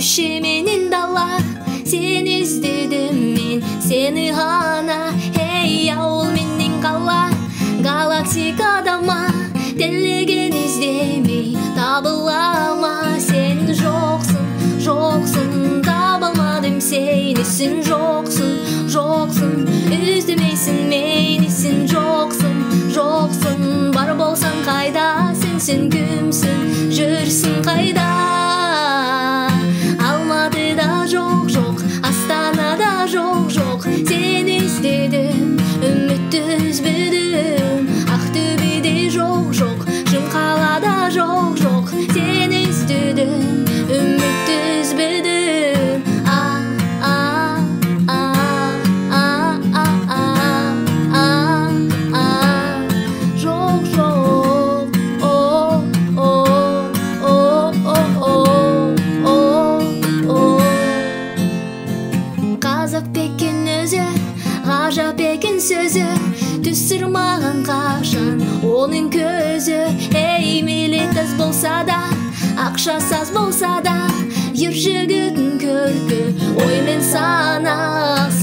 Düşe menин дала, сен іздедім мен, сені ғана. Эй, ауыл менен қала, галактикада ма, тілеген іздемей табыла ма? Сен жоқсың, жоқсың, табылмадым сені. Сен жоқсың, жоқсың, іздемейсің мені. Сен жоқсың, жоқсың, бар болсаң қайда? Сен кімсің, жүрсің қайда? Алматыда жоқ, жоқ, Астанада жоқ, жоқ. Сен іздедім, үмітті үзбедім. Ақтөбеде жоқ, жоқ, Шымқалада жоқ, жоқ. Сен іздедім, үмітті үзбедім. Жоқ, жоқ, Қазақ пекен өзі, ғажап екен сөзі, түсірмаған қашан оның көзі. Ей, мейлі таз болса да, ақшасы аз болса да, ер жігіттің көркі оймен сана.